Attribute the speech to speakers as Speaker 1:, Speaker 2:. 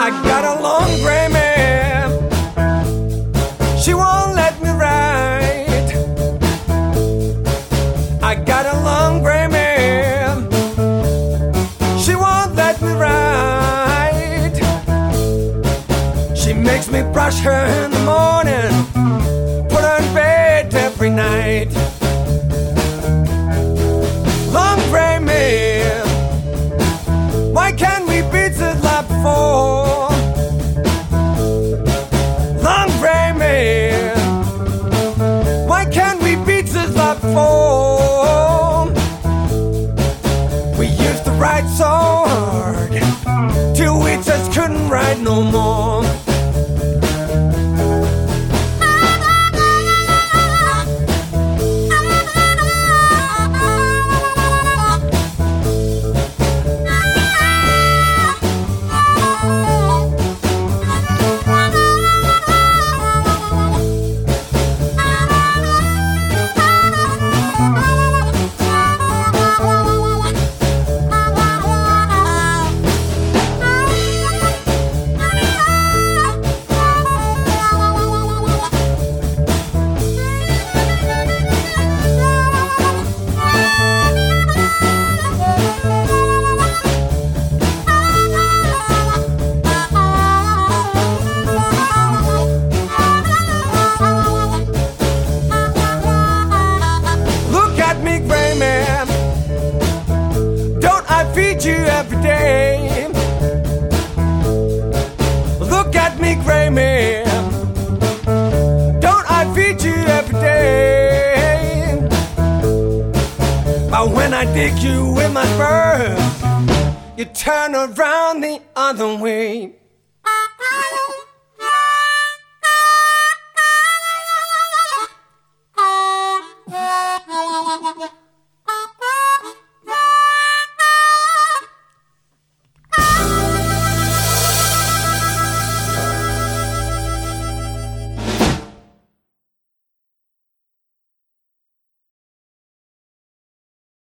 Speaker 1: I got a long gray mare, she won't let me ride. I got a long gray mare, she won't let me ride. She makes me brush her in the morning, put her in bed every night. Long gray mare, why can't we beat this like before? Long gray mare, why can't we beat this like before? We used to ride so hard till we just couldn't ride no more. Feed you every day. Look at me, gray man. Don't I feed you every day? But when I dig you with my spur, you turn around the other way.